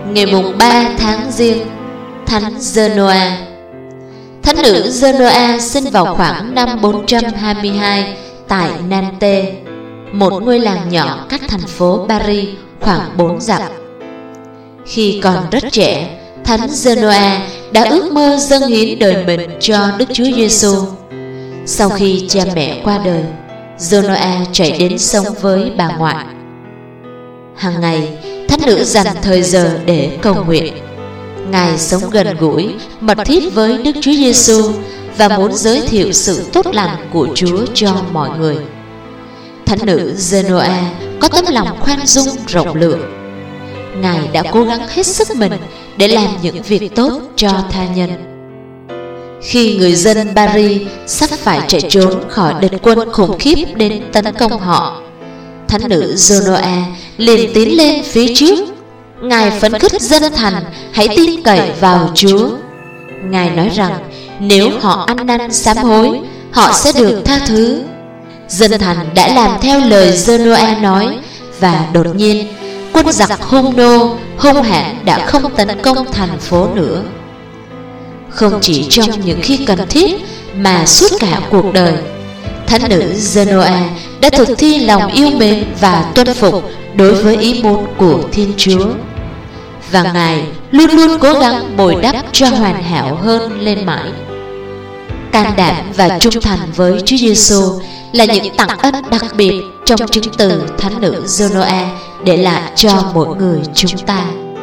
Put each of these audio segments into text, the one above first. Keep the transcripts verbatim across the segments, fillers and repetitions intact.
Ngày mùng ba tháng Giêng, Thánh Genoa. Thánh nữ Genoa sinh vào khoảng năm bốn trăm hai mươi hai tại Nantes, một ngôi làng nhỏ cách thành phố Paris khoảng bốn dặm. Khi còn rất trẻ, Thánh Genoa đã ước mơ dâng hiến đời mình cho Đức Chúa Giêsu. Sau khi cha mẹ qua đời, Genoa chạy đến sống với bà ngoại. Hàng ngày, thánh nữ dành thời giờ để cầu nguyện. Ngài sống gần gũi, mật thiết với Đức Chúa Giêsu và muốn giới thiệu sự tốt lành của Chúa cho mọi người. Thánh nữ Genoa có tấm lòng khoan dung rộng lượng. Ngài đã cố gắng hết sức mình để làm những việc tốt cho tha nhân. Khi người dân Paris sắp phải chạy trốn khỏi địch quân khủng khiếp đến tấn công họ, thánh nữ Genoa liền tiến lên phía trước. Ngài phấn khích dân thành hãy tin cậy vào Chúa. Ngài nói rằng nếu họ ăn năn sám hối, họ sẽ được tha thứ. Dân thành đã làm theo lời Genoa nói, và đột nhiên quân giặc hung nô hung hãn đã không tấn công thành phố nữa. Không chỉ trong những khi cần thiết mà suốt cả cuộc đời, thánh nữ Genoa đã thực thi lòng yêu mến và tuân phục đối với ý muốn của Thiên Chúa, và Ngài luôn luôn cố gắng bồi đắp cho hoàn hảo hơn lên mãi. Can đảm và trung thành với Chúa Giêsu là những tặng ân đặc biệt trong chứng từ thánh nữ Genoa để lại cho mỗi người chúng ta.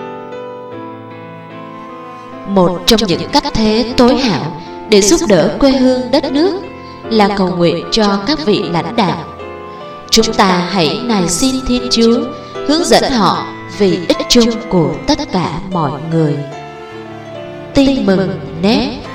Một trong những cách thế tối hảo để giúp đỡ quê hương đất nước là cầu nguyện cho các vị lãnh đạo. Chúng ta hãy nài xin Thiên Chúa hướng dẫn họ vì ích chung của tất cả mọi người. Tin mừng Nét.